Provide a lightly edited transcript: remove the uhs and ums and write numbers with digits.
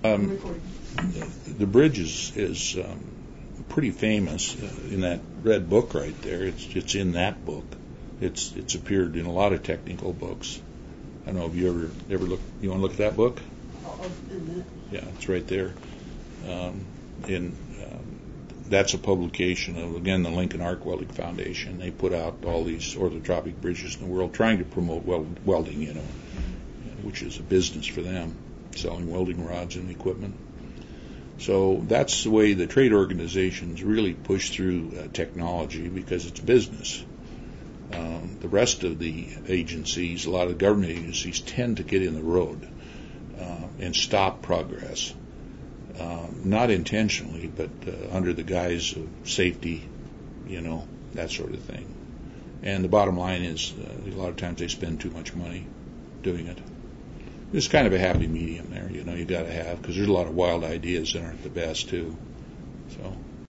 The bridge is pretty famous in that red book right there. It's in that book. It's appeared in a lot of technical books. I don't know if you ever look. You want to look at that book? In a minute. Yeah, it's right there. That's a publication of, again, the Lincoln Arc Welding Foundation. They put out all these orthotropic bridges in the world, trying to promote welding, which is a business for them, selling welding rods and equipment. So that's the way the trade organizations really push through technology, because it's business. The rest of the agencies, a lot of government agencies, tend to get in the road and stop progress. Not intentionally, but under the guise of safety, that sort of thing. And the bottom line is, a lot of times they spend too much money doing it. There's kind of a happy medium there, you got to have, because there's a lot of wild ideas that aren't the best, too. So